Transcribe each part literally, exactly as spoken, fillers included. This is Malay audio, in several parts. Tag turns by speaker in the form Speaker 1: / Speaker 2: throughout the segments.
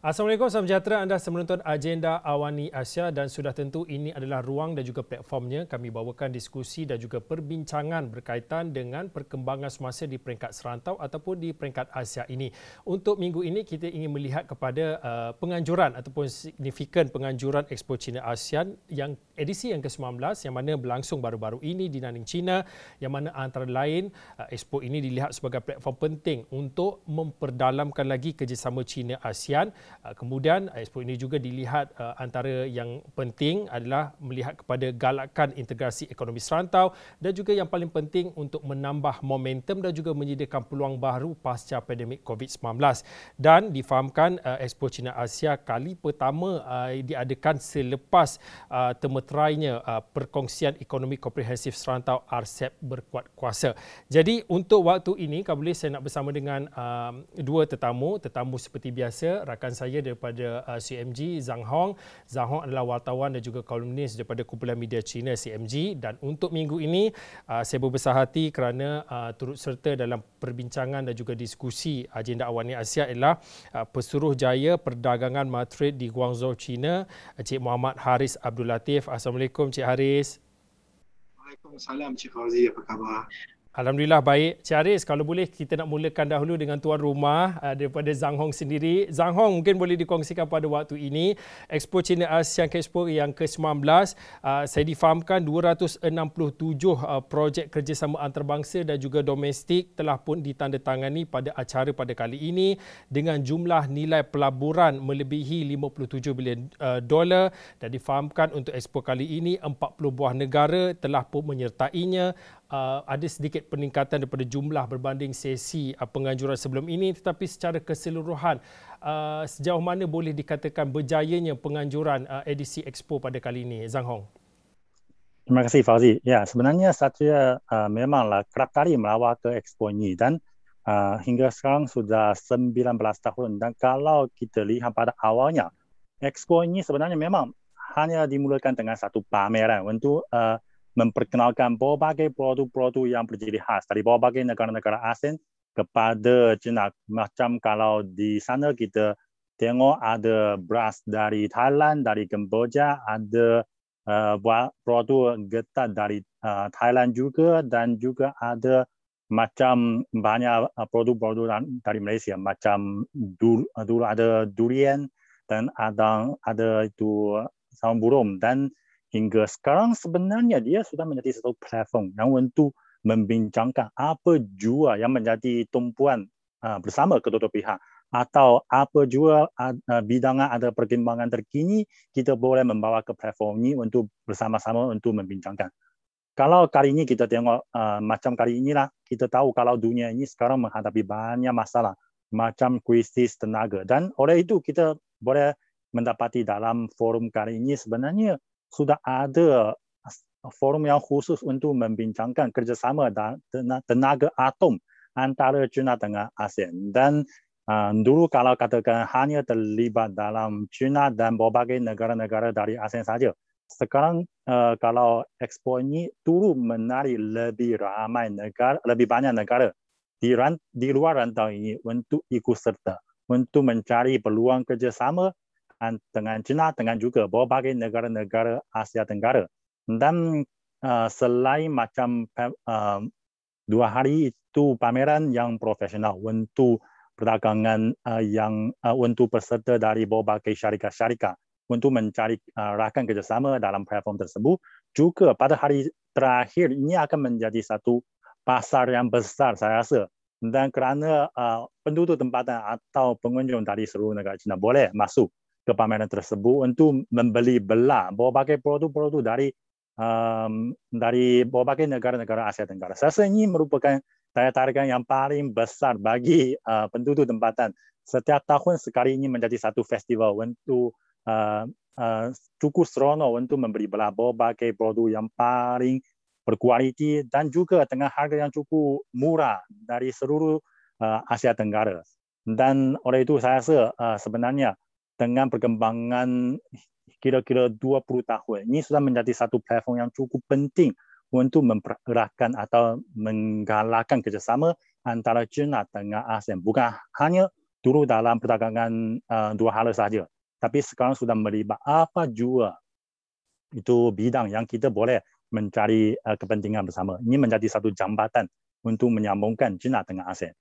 Speaker 1: Assalamualaikum, salam sejahtera. Anda menonton Agenda Awani Asia dan sudah tentu ini adalah ruang dan juga platformnya kami bawakan diskusi dan juga perbincangan berkaitan dengan perkembangan semasa di peringkat serantau ataupun di peringkat Asia ini. Untuk minggu ini kita ingin melihat kepada uh, penganjuran ataupun signifikan penganjuran Expo China ASEAN yang edisi yang ke sembilan belas yang mana berlangsung baru-baru ini di Nanning, China, yang mana antara lain uh, Expo ini dilihat sebagai platform penting untuk memperdalamkan lagi kerjasama China ASEAN. Kemudian Expo ini juga dilihat uh, antara yang penting adalah melihat kepada galakan integrasi ekonomi serantau dan juga yang paling penting untuk menambah momentum dan juga menyediakan peluang baru pasca pandemik covid sembilan belas. Dan difahamkan uh, Expo China Asia kali pertama uh, diadakan selepas uh, termeterainya uh, perkongsian ekonomi komprehensif serantau R C E P berkuat kuasa. Jadi untuk waktu ini, kalau boleh saya nak bersama dengan uh, dua tetamu, tetamu seperti biasa, rakan saya saya daripada uh, C M G, Zhang Hong. Zhang Hong adalah wartawan dan juga kolumnis daripada kumpulan media China C M G, dan untuk minggu ini uh, saya berbesar hati kerana uh, turut serta dalam perbincangan dan juga diskusi Agenda Awani Asia ialah uh, Pesuruhjaya Perdagangan Matret di Guangzhou, China, Encik Muhammad Haris Abdul Latif. Assalamualaikum Encik Haris.
Speaker 2: Waalaikumsalam Cik Fauzi, apa khabar?
Speaker 1: Alhamdulillah baik. Cik Haris, kalau boleh kita nak mulakan dahulu dengan tuan rumah uh, daripada Zhang Hong sendiri. Zhang Hong, mungkin boleh dikongsikan pada waktu ini Expo China ASEAN Expo yang ke sembilan belas, uh, saya difahamkan dua ratus enam puluh tujuh uh, projek kerjasama antarabangsa dan juga domestik telah pun ditandatangani pada acara pada kali ini dengan jumlah nilai pelaburan melebihi lima puluh tujuh bilion uh, dolar, dan difahamkan untuk Expo kali ini empat puluh buah negara telah pun menyertainya. Uh, ada sedikit peningkatan daripada jumlah berbanding sesi uh, penganjuran sebelum ini, tetapi secara keseluruhan uh, sejauh mana boleh dikatakan berjayanya penganjuran uh, edisi Expo pada kali ini, Zhang Hong?
Speaker 3: Terima kasih Fauzi. Ya, sebenarnya saya uh, memanglah kerap kali melawat ke Expo ini dan uh, hingga sekarang sudah sembilan belas tahun, dan kalau kita lihat pada awalnya Expo ini sebenarnya memang hanya dimulakan dengan satu pameran untuk uh, memperkenalkan berbagai produk-produk yang berciri khas dari berbagai negara-negara ASEAN kepada China. Macam kalau di sana kita tengok ada beras dari Thailand, dari Kemboja, ada uh, produk getah dari uh, Thailand juga, dan juga ada macam banyak uh, produk-produk dari Malaysia, macam dulu, dulu ada durian dan ada ada itu saung burung. Dan hingga sekarang sebenarnya dia sudah menjadi satu platform yang untuk membincangkan apa jua yang menjadi tumpuan uh, bersama kedua-dua pihak, atau apa jua uh, bidangan ada perkembangan terkini, kita boleh membawa ke platform ini untuk bersama-sama untuk membincangkan. Kalau kali ini kita tengok uh, macam kali inilah, kita tahu kalau dunia ini sekarang menghadapi banyak masalah macam krisis tenaga, dan oleh itu kita boleh mendapati dalam forum kali ini sebenarnya sudah ada forum yang khusus untuk membincangkan kerjasama dan tenaga atom antara China dengan ASEAN. Dan uh, dulu kalau katakan hanya terlibat dalam China dan berbagai negara-negara dari ASEAN saja, sekarang uh, kalau Expo ini turut menarik lebih ramai negara, lebih banyak negara di, di luar rantau ini untuk ikut serta, untuk mencari peluang kerjasama dengan China, dengan juga berbagai negara-negara Asia Tenggara. Dan uh, selain macam uh, dua hari itu pameran yang profesional untuk perdagangan uh, yang uh, untuk peserta dari berbagai syarikat-syarikat untuk mencari uh, rakan kerjasama dalam platform tersebut, juga pada hari terakhir ini akan menjadi satu pasar yang besar saya rasa. Dan kerana uh, penduduk tempatan atau pengunjung dari seluruh negara China boleh masuk ke pameran tersebut untuk membeli belah berbagai produk-produk dari um, dari berbagai negara-negara Asia Tenggara. Saya rasa ini merupakan daya tarikan yang paling besar bagi uh, penduduk tempatan. Setiap tahun sekali ini menjadi satu festival untuk uh, uh, cukup seronok untuk membeli belah berbagai produk yang paling berkualiti dan juga dengan harga yang cukup murah dari seluruh uh, Asia Tenggara. Dan oleh itu saya rasa uh, sebenarnya dengan perkembangan kira-kira dua puluh tahun, ini sudah menjadi satu platform yang cukup penting untuk mempereratkan atau menggalakkan kerjasama antara China dengan ASEAN. Bukan hanya dulu dalam perdagangan uh, dua hala sahaja. Tapi sekarang sudah melibat apa jua itu bidang yang kita boleh mencari uh, kepentingan bersama. Ini menjadi satu jambatan untuk menyambungkan China dengan ASEAN.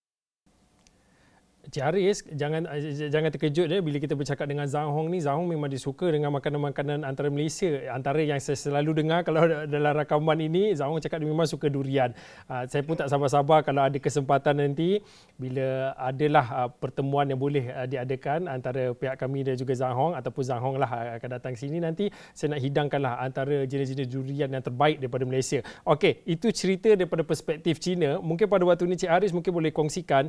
Speaker 1: Cik Haris, jangan jangan terkejut ya bila kita bercakap dengan Zhang Hong ni. Zhang Hong memang dia suka dengan makanan-makanan antara Malaysia. Antara yang saya selalu dengar kalau dalam rakaman ini, Zhang Hong cakap dia memang suka durian. Uh, saya pun tak sabar-sabar kalau ada kesempatan nanti bila adalah uh, pertemuan yang boleh uh, diadakan antara pihak kami dan juga Zhang Hong ataupun Zhang Hong lah uh, akan datang sini nanti. Saya nak hidangkanlah antara jenis-jenis durian yang terbaik daripada Malaysia. Okey, itu cerita daripada perspektif China. Mungkin pada waktu ini Cik Haris mungkin boleh kongsikan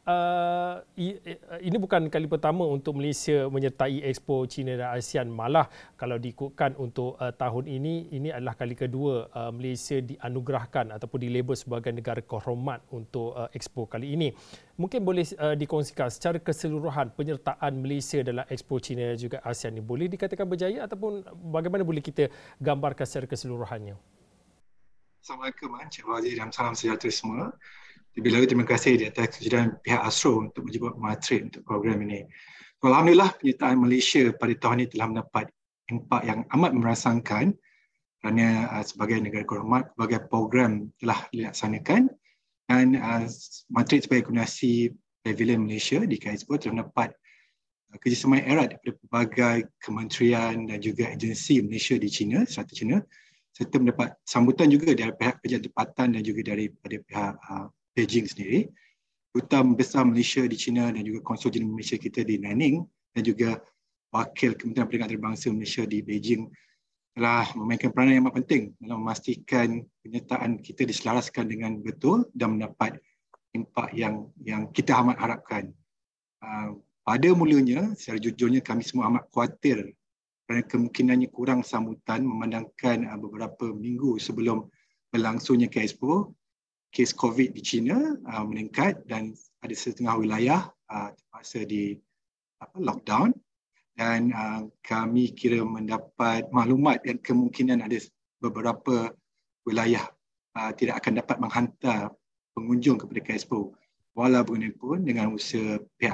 Speaker 1: Uh, ini bukan kali pertama untuk Malaysia menyertai Expo China dan ASEAN. Malah kalau diikutkan untuk uh, tahun ini, ini adalah kali kedua uh, Malaysia dianugerahkan ataupun dilabel sebagai negara kehormat untuk uh, Expo kali ini. Mungkin boleh uh, dikongsikan secara keseluruhan penyertaan Malaysia dalam Expo China dan juga ASEAN ini boleh dikatakan berjaya ataupun bagaimana boleh kita gambarkan secara keseluruhannya?
Speaker 2: Assalamualaikum Encik Fauzi dan salam sejahtera semua. Lebih lagi terima kasih di atas kejujuran pihak ASRO untuk menjemput Matrix untuk program ini. Alhamdulillah penyertaan Malaysia pada tahun ini telah mendapat impak yang amat merasakan kerana uh, sebagai negara kehormat, berbagai program telah dilaksanakan dan uh, Matrix sebagai koordinasi Pavilion Malaysia di K Expo telah mendapat uh, kerjasama yang erat daripada pelbagai kementerian dan juga agensi Malaysia di China, serta China, serta mendapat sambutan juga dari pihak kerajaan tempatan dan juga daripada pihak uh, Beijing sendiri. Duta Besar Malaysia di China dan juga Konsul Jeneral Malaysia kita di Nanning dan juga Wakil Kementerian Perdagangan Antarabangsa Malaysia di Beijing telah memainkan peranan yang amat penting dalam memastikan penyertaan kita diselaraskan dengan betul dan mendapat impak yang yang kita amat harapkan. Uh, pada mulanya, secara jujurnya kami semua amat khawatir kerana kemungkinannya kurang sambutan memandangkan uh, beberapa minggu sebelum berlangsungnya K Expo, kes COVID di China uh, meningkat dan ada setengah wilayah uh, terpaksa di apa, lockdown dan uh, kami kira mendapat maklumat dan kemungkinan ada beberapa wilayah uh, tidak akan dapat menghantar pengunjung kepada K Expo. Walaupun dengan usaha pihak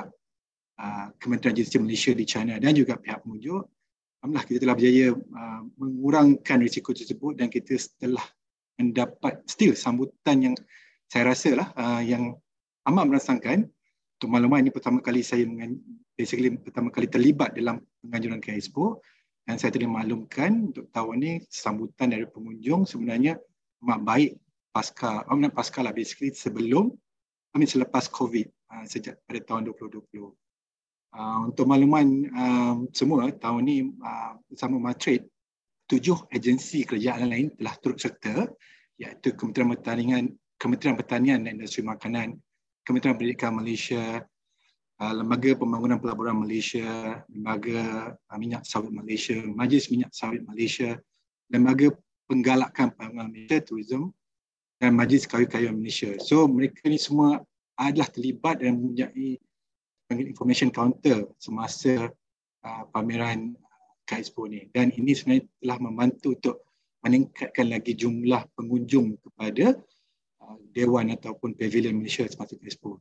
Speaker 2: uh, Kementerian Agensi Malaysia di China dan juga pihak pengunjung, alhamdulillah kita telah berjaya uh, mengurangkan risiko tersebut dan kita telah mendapat still sambutan yang saya rasa lah uh, yang amat merasakan. Untuk maklumat, ini pertama kali saya mengan, basically pertama kali terlibat dalam penganjuran K Expo dan saya telah maklumkan untuk tahun ini sambutan dari pengunjung sebenarnya amat baik pasca, oh, pasca lah basically sebelum, I mean, selepas COVID uh, sejak pada tahun dua ribu dua puluh. Uh, untuk makluman uh, semua, tahun ini uh, bersama Matrix, tujuh agensi kerajaan lain telah turut serta, iaitu Kementerian Pertanian, Kementerian Pertanian dan Industri Makanan, Kementerian Pendidikan Malaysia, uh, Lembaga Pembangunan Pelaburan Malaysia, Lembaga uh, Minyak Sawit Malaysia, Majlis Minyak Sawit Malaysia, Lembaga Penggalakan Pembangunan Malaysia, Tourism dan Majlis Kayu-Kayu Malaysia. So mereka ni semua adalah terlibat dan mempunyai information counter semasa uh, pameran K Expo ni, dan ini sebenarnya telah membantu untuk meningkatkan lagi jumlah pengunjung kepada uh, Dewan ataupun Pavilion Malaysia semasa K Expo.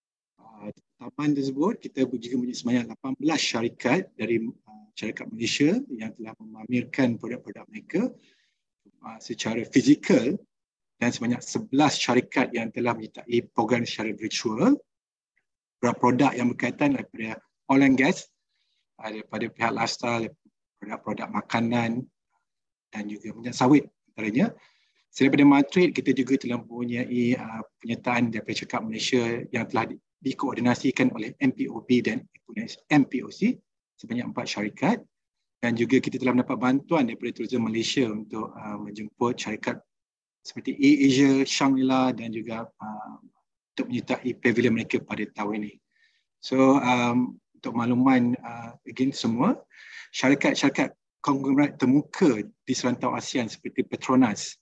Speaker 2: Uh, taman tersebut kita juga mempunyai sebanyak lapan belas syarikat dari uh, syarikat Malaysia yang telah memamerkan produk-produk mereka uh, secara fizikal dan sebanyak sebelas syarikat yang telah menyertai program secara virtual. Produk-produk yang berkaitan daripada oil and gas, daripada pihak lifestyle, produk-produk makanan dan juga minyak sawit antaranya. Selain daripada Matrix, kita juga telah mempunyai uh, penyertaan daripada Syarikat Malaysia yang telah di, dikoordinasikan oleh M P O B dan M P O C sebanyak empat syarikat, dan juga kita telah mendapat bantuan daripada Tourism Malaysia untuk uh, menjemput syarikat seperti AirAsia, Shangri-La dan juga uh, untuk menyertai pavilion mereka pada tahun ini. So um, untuk makluman uh, again semua, syarikat-syarikat konglomerat termuka di serantau ASEAN seperti Petronas,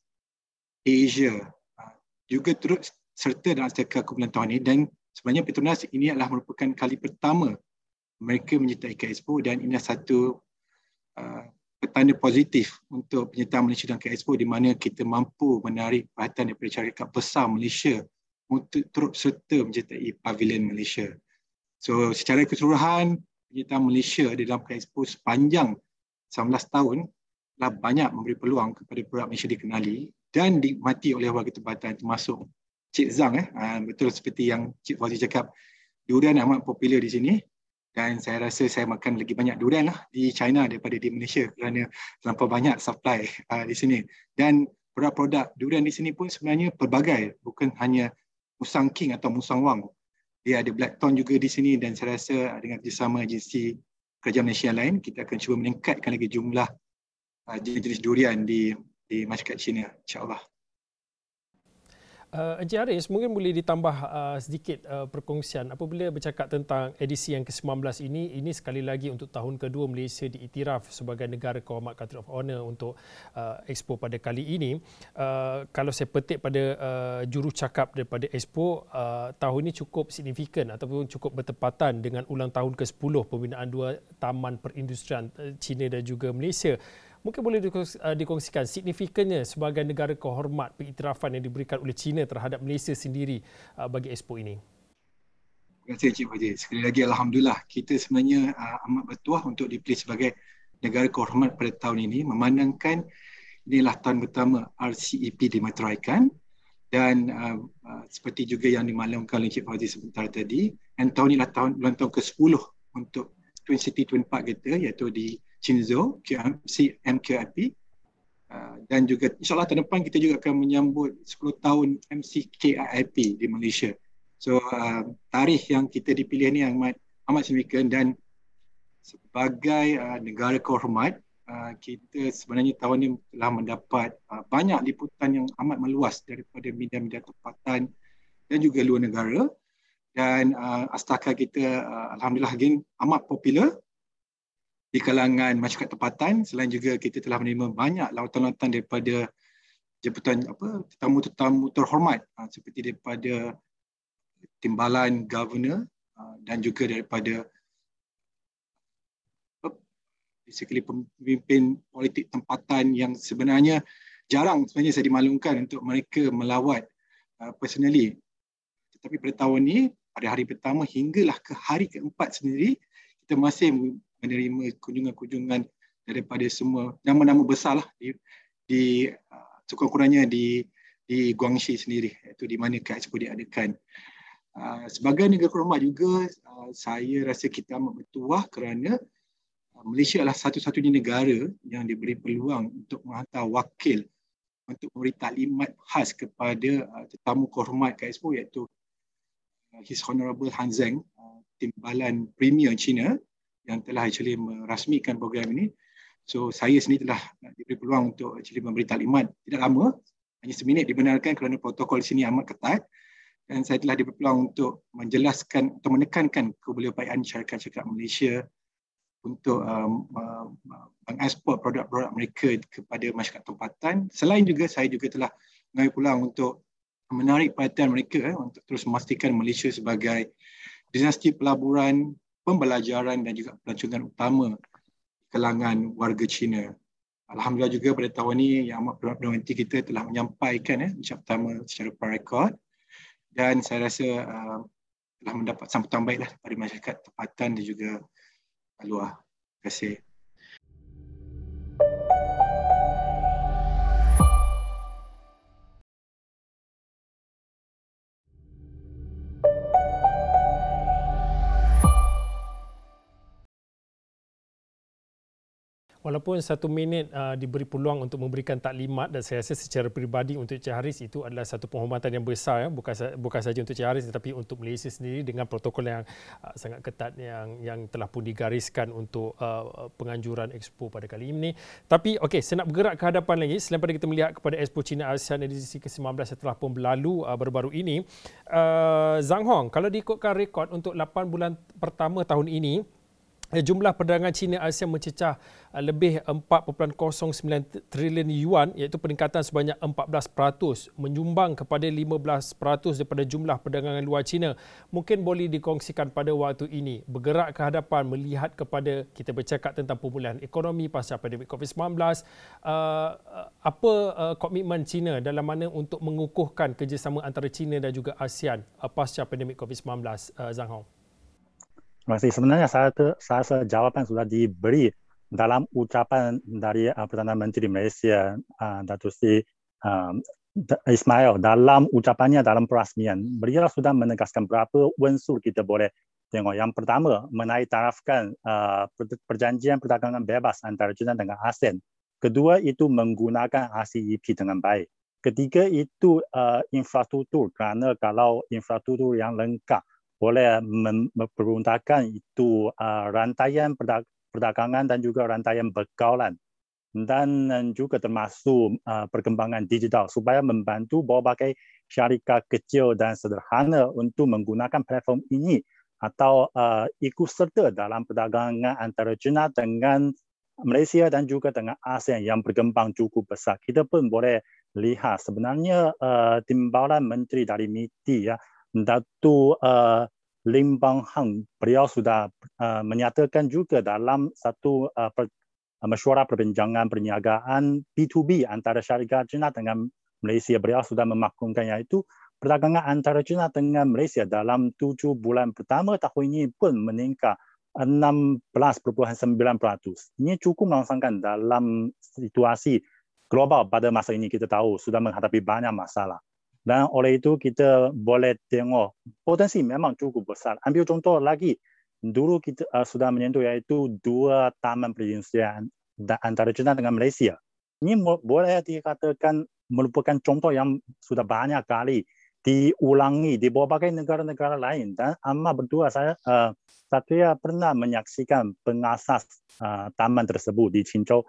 Speaker 2: AirAsia uh, juga turut serta dalam acara kumpulan tahun ini, dan sebenarnya Petronas ini adalah merupakan kali pertama mereka menyertai K Expo, dan ini adalah satu uh, petanda positif untuk penyertaan Malaysia dalam K Expo di mana kita mampu menarik perhatian daripada syarikat besar Malaysia untuk turut serta menyertai Pavilion Malaysia. So secara keseluruhan penyertaan Malaysia di dalam Expo sepanjang sembilan belas tahun telah banyak memberi peluang kepada produk Malaysia dikenali dan dinikmati oleh warga tempatan, termasuk Cik Zhang. Eh. Betul seperti yang Cik Fauzi cakap, durian amat popular di sini dan saya rasa saya makan lagi banyak durian lah di China daripada di Malaysia kerana terlampau banyak supply uh, di sini. Dan produk-produk durian di sini pun sebenarnya pelbagai, bukan hanya Musang King atau Musang Wang. Dia ada Blackthorn juga di sini dan saya rasa dengan kerjasama agensi kerajaan Malaysia yang lain, kita akan cuba meningkatkan lagi jumlah uh, jenis-jenis durian di di masyarakat Cina, insya-Allah.
Speaker 1: Uh, Encik Haris, mungkin boleh ditambah uh, sedikit uh, perkongsian apabila bercakap tentang edisi yang ke sembilan belas ini, ini sekali lagi untuk tahun kedua Malaysia diiktiraf sebagai negara kehormat Country of Honour untuk uh, Expo pada kali ini. Uh, kalau saya petik pada uh, jurucakap daripada Expo, uh, tahun ini cukup signifikan ataupun cukup bertepatan dengan ulang tahun ke sepuluh pembinaan dua taman perindustrian uh, China dan juga Malaysia. Mungkin boleh dikongsikan signifikannya sebagai negara kehormat pengiktirafan yang diberikan oleh China terhadap Malaysia sendiri bagi Expo ini.
Speaker 2: Terima kasih Encik Fauzi. Sekali lagi Alhamdulillah, kita sebenarnya uh, amat bertuah untuk dipilih sebagai negara kehormat pada tahun ini, memandangkan inilah tahun pertama R C E P dimeteraikan dan uh, uh, seperti juga yang dimaklumkan oleh Encik Fauzi sebentar tadi, dan tahun inilah tahun ulang tahun ke sepuluh untuk Twin City Twin Park kita, iaitu di Qingzhou, M Q I P, uh, dan juga insyaAllah tahun depan kita juga akan menyambut sepuluh tahun M C K I P di Malaysia. So uh, tarikh yang kita dipilih ni amat, amat signifikan dan sebagai uh, negara kehormat, uh, kita sebenarnya tahun ini telah mendapat uh, banyak liputan yang amat meluas daripada media-media tempatan dan juga luar negara, dan uh, Astaka kita uh, Alhamdulillah again amat popular di kalangan masyarakat tempatan. Selain juga kita telah menerima banyak lautan-lautan daripada jemputan apa tetamu-tetamu terhormat uh, seperti daripada timbalan governor uh, dan juga daripada uh, basically pemimpin politik tempatan yang sebenarnya jarang sebenarnya saya dimaklumkan untuk mereka melawat uh, personally. Tetapi pada tahun ini, pada hari pertama hinggalah ke hari keempat sendiri, kita masih menerima kunjungan-kunjungan daripada semua nama-nama besar lah di, di uh, sekurang-kurangnya di di Guangxi sendiri, iaitu di mana Expo diadakan. Uh, sebagai negara kehormat juga, uh, saya rasa kita amat bertuah kerana uh, Malaysia adalah satu-satunya negara yang diberi peluang untuk menghantar wakil untuk memberi taklimat khas kepada uh, tetamu kehormat ke Expo, iaitu uh, His Honorable Han Zheng, uh, timbalan Premier China, yang telah actually merasmikan program ini. So saya sendiri telah diberi peluang untuk actually memberi taklimat tidak lama, hanya seminit dibenarkan kerana protokol di sini amat ketat, dan saya telah diberi peluang untuk menjelaskan atau menekankan kebudayaan syarikat-syarikat Malaysia untuk um, uh, mengekspor produk-produk mereka kepada masyarakat tempatan. Selain juga saya juga telah mengambil peluang untuk menarik perhatian mereka eh, untuk terus memastikan Malaysia sebagai destinasi pelaburan, pembelajaran dan juga pelancongan utama kalangan warga Cina. Alhamdulillah juga pada tahun ini Yang Amat Berhormat kita telah menyampaikan eh, ucap pertama secara per-rekod, dan saya rasa uh, telah mendapat sambutan baiklah dari masyarakat tempatan dan juga luar. Terima kasih.
Speaker 1: Walaupun satu minit uh, diberi peluang untuk memberikan taklimat, dan saya rasa secara peribadi untuk Encik Haris itu adalah satu penghormatan yang besar, ya. bukan bukan saja untuk Encik Haris tetapi untuk Malaysia sendiri dengan protokol yang uh, sangat ketat yang yang telah pun digariskan untuk uh, penganjuran Expo pada kali ini. Tapi okey, saya nak bergerak ke hadapan lagi selain pada kita melihat kepada Expo China ASEAN edisi ke sembilan belas yang telah pun berlalu uh, baru-baru ini. Uh, Zhang Hong, kalau diikutkan rekod untuk lapan bulan pertama tahun ini, jumlah perdagangan China ASEAN mencecah lebih empat perpuluhan kosong sembilan trilion yuan, iaitu peningkatan sebanyak empat belas peratus, menyumbang kepada lima belas peratus daripada jumlah perdagangan luar China. Mungkin boleh dikongsikan pada waktu ini, bergerak ke hadapan melihat kepada kita bercakap tentang pemulihan ekonomi pasca pandemik covid sembilan belas, uh, apa uh, komitmen China dalam mana untuk mengukuhkan kerjasama antara China dan juga ASEAN uh, pasca pandemik covid sembilan belas, uh, Zhang Hong?
Speaker 3: Terima kasih. Sebenarnya saya, saya rasa jawapan sudah diberi dalam ucapan dari uh, Perdana Menteri Malaysia, uh, Datuk Seri uh, Ismail, dalam ucapannya dalam perasmian. Beliau sudah menegaskan berapa unsur kita boleh tengok. Yang pertama, menaitarafkan uh, perjanjian perdagangan bebas antara China dengan ASEAN. Kedua, itu menggunakan R C E P dengan baik. Ketiga, itu uh, infrastruktur, kerana kalau infrastruktur yang lengkap boleh memperuntakkan itu uh, rantaian perdagangan dan juga rantaian pergaulan, dan juga termasuk uh, perkembangan digital supaya membantu berbagai syarikat kecil dan sederhana untuk menggunakan platform ini atau uh, ikut serta dalam perdagangan antara China dengan Malaysia dan juga dengan ASEAN yang berkembang cukup besar. Kita pun boleh lihat sebenarnya uh, timbalan menteri dari M I T I, ya, Datuk uh, Lim Bang Hang, beliau sudah uh, menyatakan juga dalam satu uh, per, uh, mesyuarat perbincangan perniagaan B to B antara syarikat China dengan Malaysia. Beliau sudah memaklumkan iaitu perdagangan antara China dengan Malaysia dalam tujuh bulan pertama tahun ini pun meningkat enam belas perpuluhan sembilan peratus. Ini cukup merangsangkan dalam situasi global pada masa ini. Kita tahu sudah menghadapi banyak masalah. Dan oleh itu kita boleh tengok potensi memang cukup besar. Ambil contoh lagi, dulu kita uh, sudah menyentuh iaitu dua taman perindustrian antara China dengan Malaysia. Ini boleh dikatakan merupakan contoh yang sudah banyak kali diulangi di berbagai negara-negara lain. Dan amat berdua saya uh, saya pernah menyaksikan pengasas uh, taman tersebut di Qinzhou,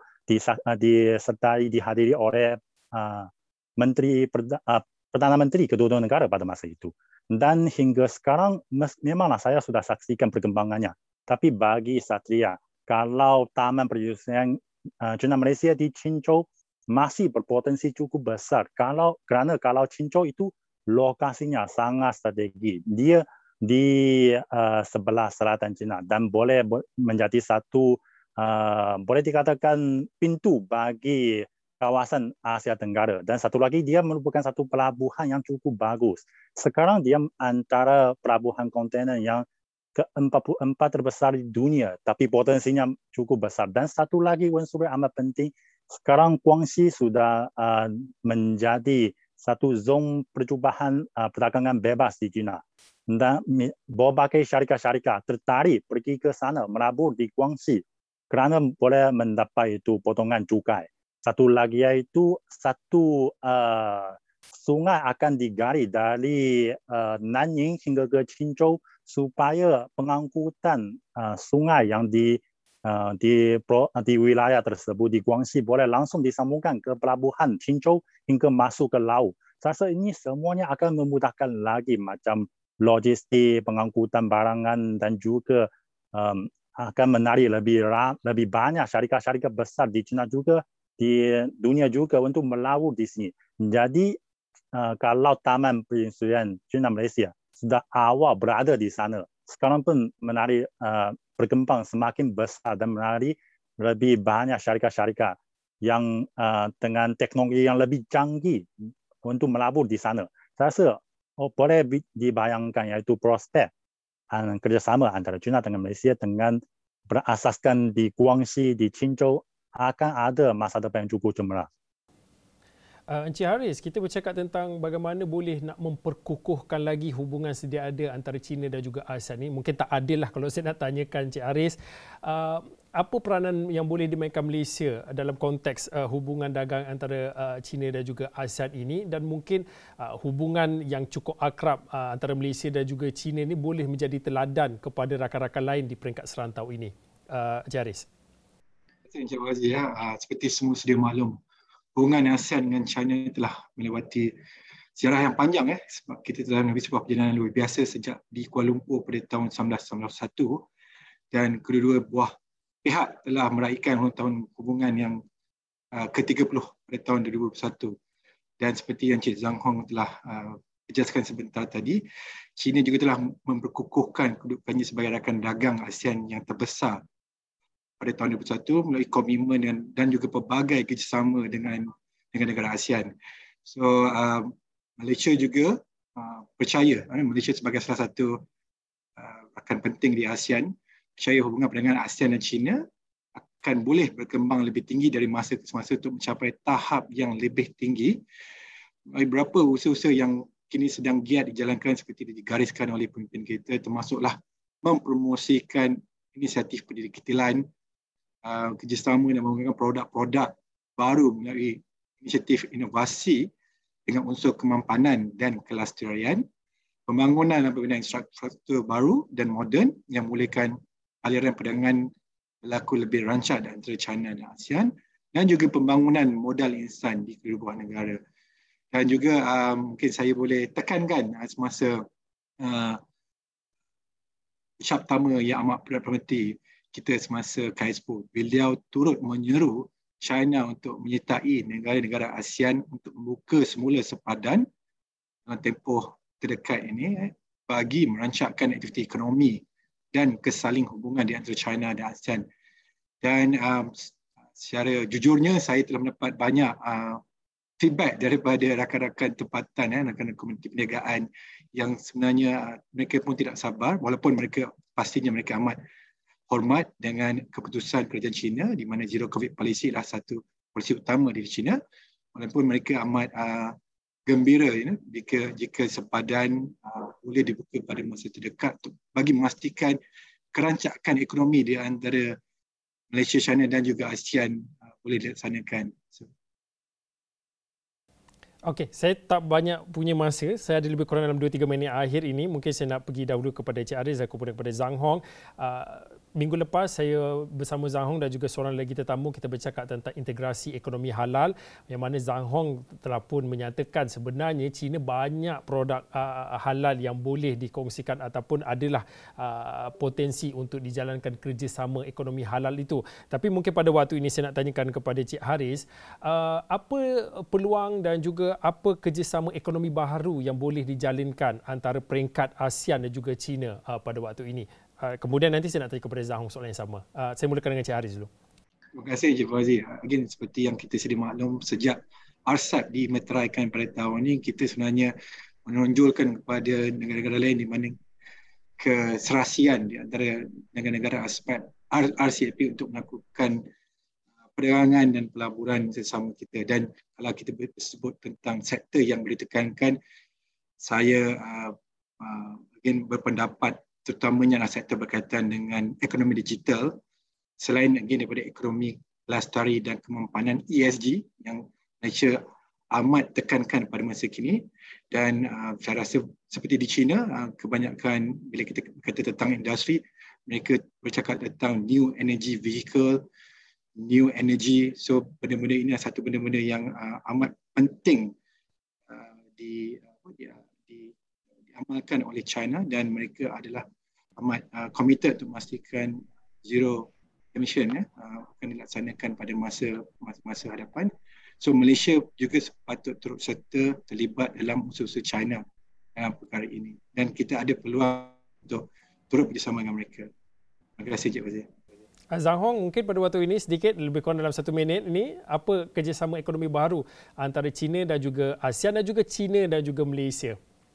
Speaker 3: disertai dihadiri oleh uh, Menteri Perda, uh, Perdana Menteri kedua-dua negara pada masa itu. Dan hingga sekarang memanglah saya sudah saksikan perkembangannya. Tapi bagi Satria, kalau taman perindustrian uh, China Malaysia di Qinzhou masih berpotensi cukup besar. Kalau kerana kalau Qinzhou itu lokasinya sangat strategi. Dia di uh, sebelah selatan China dan boleh menjadi satu uh, boleh dikatakan pintu bagi kawasan Asia Tenggara. Dan satu lagi, dia merupakan satu pelabuhan yang cukup bagus. Sekarang dia antara pelabuhan kontainer yang ke empat puluh empat terbesar di dunia, tapi potensinya cukup besar. Dan satu lagi unsur yang amat penting, sekarang Guangxi sudah uh, menjadi satu zon percubahan uh, perdagangan bebas di China. Dan berbagai syarikat-syarikat tertarik pergi ke sana, melabur di Guangxi kerana boleh mendapat itu potongan cukai. Satu lagi iaitu satu uh, sungai akan digali dari uh, Nanying hingga ke Qinzhou supaya pengangkutan uh, sungai yang di uh, di pro, di wilayah tersebut di Guangxi boleh langsung disambungkan ke pelabuhan Qinzhou hingga masuk ke laut. Saya rasa ini semuanya akan memudahkan lagi macam logistik, pengangkutan barangan dan juga um, akan menarik lebih lebih banyak syarikat-syarikat besar di China juga, di dunia juga untuk melabur di sini. Jadi uh, kalau taman perindustrian China Malaysia sudah awal berada di sana, sekarang pun menarik uh, berkembang semakin besar dan menarik lebih banyak syarikat-syarikat yang uh, dengan teknologi yang lebih canggih untuk melabur di sana. Saya rasa oh, boleh dibayangkan iaitu prospek uh, kerjasama antara China dengan Malaysia dengan berasaskan di Guangxi, di Qinzhou akan ada masa depan yang cukup cemerlang.
Speaker 1: Uh, Encik Haris, kita bercakap tentang bagaimana boleh nak memperkukuhkan lagi hubungan sedia ada antara China dan juga ASEAN ni. Mungkin tak adil lah kalau saya nak tanyakan Encik Haris. Uh, apa peranan yang boleh dimainkan Malaysia dalam konteks uh, hubungan dagang antara uh, China dan juga ASEAN ini, dan mungkin uh, hubungan yang cukup akrab uh, antara Malaysia dan juga China ini boleh menjadi teladan kepada rakan-rakan lain di peringkat serantau ini. Uh, Encik Haris.
Speaker 2: Terima kasih Encik Wazir. Ya. Uh, seperti semua sedia maklum, hubungan ASEAN dengan China telah melewati sejarah yang panjang, eh, sebab kita telah melalui sebuah perjalanan luar biasa sejak di Kuala Lumpur pada tahun seribu sembilan ratus sembilan puluh satu, dan kedua-dua buah pihak telah meraihkan ulang tahun hubungan yang uh, ke tiga puluh pada tahun dua ribu dua puluh satu. Dan seperti yang Encik Zhang Hong telah uh, jelaskan sebentar tadi, China juga telah memperkukuhkan kedudukannya sebagai rakan dagang ASEAN yang terbesar pada tahun dua ribu satu melalui komitmen dan, dan juga pelbagai kerjasama dengan dengan negara ASEAN. So uh, Malaysia juga uh, percaya, uh, Malaysia sebagai salah satu uh, akan penting di ASEAN. Saya hubungan perdagangan ASEAN dan China akan boleh berkembang lebih tinggi dari masa ke semasa untuk mencapai tahap yang lebih tinggi. Beberapa usaha-usaha yang kini sedang giat dijalankan seperti digariskan oleh pemimpin kita, termasuklah mempromosikan inisiatif pendidikan, uh, kerjasama dan mengembangkan produk-produk baru melalui inisiatif inovasi dengan unsur kemampanan dan kelestarian, pembangunan dan pembinaan infrastruktur baru dan moden yang membolehkan aliran perdagangan berlaku lebih rancak antara China dan ASEAN, dan juga pembangunan modal insan di kedua negara. Dan juga uh, mungkin saya boleh tekankan uh, semasa uh, ucap pertama Yang Amat Perdana Menteri kita semasa K Expo, beliau turut menyeru China untuk menyertai negara-negara ASEAN untuk membuka semula sepadan dalam tempoh terdekat ini eh, bagi merancangkan aktiviti ekonomi dan kesaling hubungan di antara China dan ASEAN. Dan um, secara jujurnya saya telah mendapat banyak uh, feedback daripada rakan-rakan tempatan, eh, rakan-rakan komuniti perniagaan yang sebenarnya uh, mereka pun tidak sabar, walaupun mereka pastinya mereka amat hormat dengan keputusan kerajaan China di mana Zero COVID Policy adalah satu polisi utama di China, walaupun mereka amat uh, gembira you know, jika jika sepadan uh, boleh dibuka pada masa terdekat untuk bagi memastikan kerancakan ekonomi di antara Malaysia, China dan juga ASEAN uh, boleh dilaksanakan. So.
Speaker 1: Okey, saya tak banyak punya masa. Saya ada lebih kurang dalam dua tiga minit akhir ini. Mungkin saya nak pergi dahulu kepada Encik Haris dan kemudian kepada Zhang Hong. Uh, minggu lepas saya bersama Zhang Hong dan juga seorang lagi tetamu kita bercakap tentang integrasi ekonomi halal, yang mana Zhang Hong telah pun menyatakan sebenarnya China banyak produk uh, halal yang boleh dikongsikan ataupun adalah uh, potensi untuk dijalankan kerjasama ekonomi halal itu. Tapi mungkin pada waktu ini saya nak tanyakan kepada Encik Haris, uh, apa peluang dan juga apa kerjasama ekonomi baharu yang boleh dijalinkan antara peringkat ASEAN dan juga China uh, pada waktu ini. Uh, kemudian nanti saya nak tanya kepada Zhang Hong soalan yang sama. Uh, saya mulakan dengan Encik Haris dulu.
Speaker 2: Terima kasih Encik Fauzi. Again, seperti yang kita sedia maklum, sejak R C E P dimeteraikan pada tahun ini, kita sebenarnya menonjolkan kepada negara-negara lain di mana keserasian di antara negara-negara aspek R C E P untuk melakukan perdagangan dan pelaburan sesama kita. Dan kalau kita sebut tentang sektor yang boleh ditekankan, saya uh, uh, again berpendapat terutamanya adalah sektor berkaitan dengan ekonomi digital, selain again daripada ekonomi lestari dan kemampanan E S G yang Malaysia amat tekankan pada masa kini. Dan uh, saya rasa seperti di China, uh, kebanyakan bila kita kata tentang industri, mereka bercakap tentang new energy vehicle, new energy. So benda-benda ini adalah satu benda-benda yang uh, amat penting uh, di, uh, di, di diamalkan oleh China, dan mereka adalah amat uh, committed untuk memastikan zero emission ya, uh, akan dilaksanakan pada masa masa hadapan. So Malaysia juga sepatut turut serta terlibat dalam usaha-usaha China dalam perkara ini, dan kita ada peluang untuk turut bersama dengan mereka. Terima kasih Encik Fazil.
Speaker 1: Zhang Hong, mungkin pada waktu ini sedikit lebih kurang dalam satu minit ini, apa kerjasama ekonomi baru antara China dan juga ASEAN dan juga China dan juga Malaysia?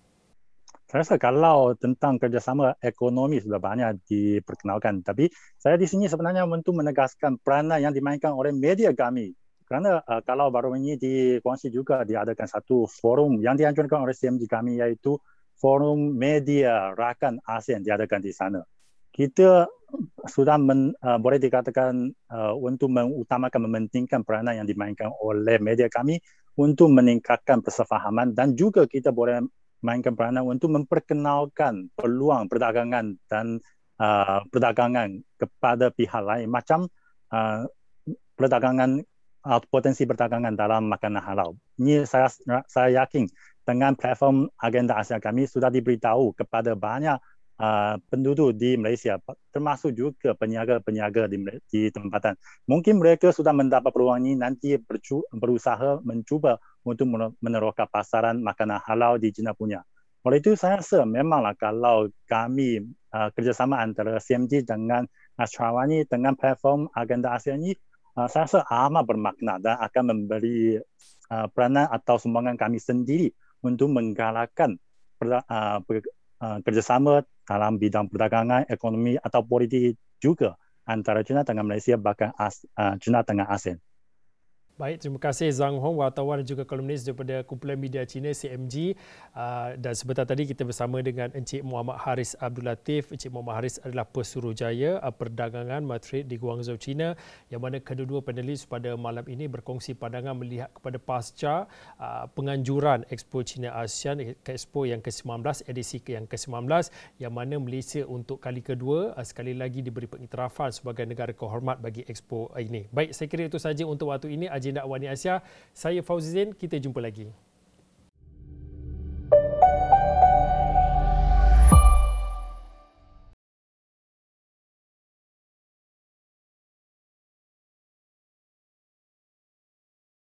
Speaker 3: Saya rasa kalau tentang kerjasama ekonomi sudah banyak diperkenalkan, tapi saya di sini sebenarnya untuk menegaskan peranan yang dimainkan oleh media kami. Kerana uh, kalau baru ini dikongsi juga diadakan satu forum yang dianjurkan oleh C M G kami, iaitu Forum Media Rakan ASEAN diadakan di sana. Kita sudah men, uh, boleh dikatakan uh, untuk mengutamakan, mementingkan peranan yang dimainkan oleh media kami untuk meningkatkan persefahaman, dan juga kita boleh mainkan peranan untuk memperkenalkan peluang perdagangan dan uh, perdagangan kepada pihak lain, macam uh, perdagangan uh, potensi perdagangan dalam makanan halal. Ini saya saya yakin dengan platform agenda ASEAN kami sudah diberitahu kepada banyak Uh, penduduk di Malaysia, termasuk juga peniaga-peniaga di, di tempatan. Mungkin mereka sudah mendapat peluang ini, nanti bercu, berusaha mencuba untuk meneroka pasaran makanan halal di China punya. Oleh itu saya rasa memanglah kalau kami uh, kerjasama antara C M G dengan Ashawa ini, dengan platform agenda ASEAN ini, uh, saya rasa amat bermakna dan akan memberi uh, peranan atau sumbangan kami sendiri untuk menggalakkan per, uh, per, Uh, kerjasama dalam bidang perdagangan, ekonomi atau politik juga antara China dengan Malaysia bahkan As, uh, China dengan ASEAN.
Speaker 1: Baik, terima kasih Zhang Hong, wartawan dan juga kolumnis daripada Kumpulan Media Cina C M G. Uh, dan sebentar tadi kita bersama dengan Encik Muhammad Haris Abdul Latif. Encik Muhammad Haris adalah Pesuruhjaya uh, Perdagangan Madrid di Guangzhou, China, yang mana kedua-dua panelis pada malam ini berkongsi pandangan melihat kepada pasca uh, penganjuran Expo China ASEAN ke Expo yang ke sembilan belas, edisi yang ke sembilan belas, yang mana Malaysia untuk kali kedua uh, sekali lagi diberi pengiktirafan sebagai negara kehormat bagi Expo ini. Baik, saya kira itu saja untuk waktu ini. Agenda Awani Asia. Saya Fauzi Zain, kita jumpa lagi.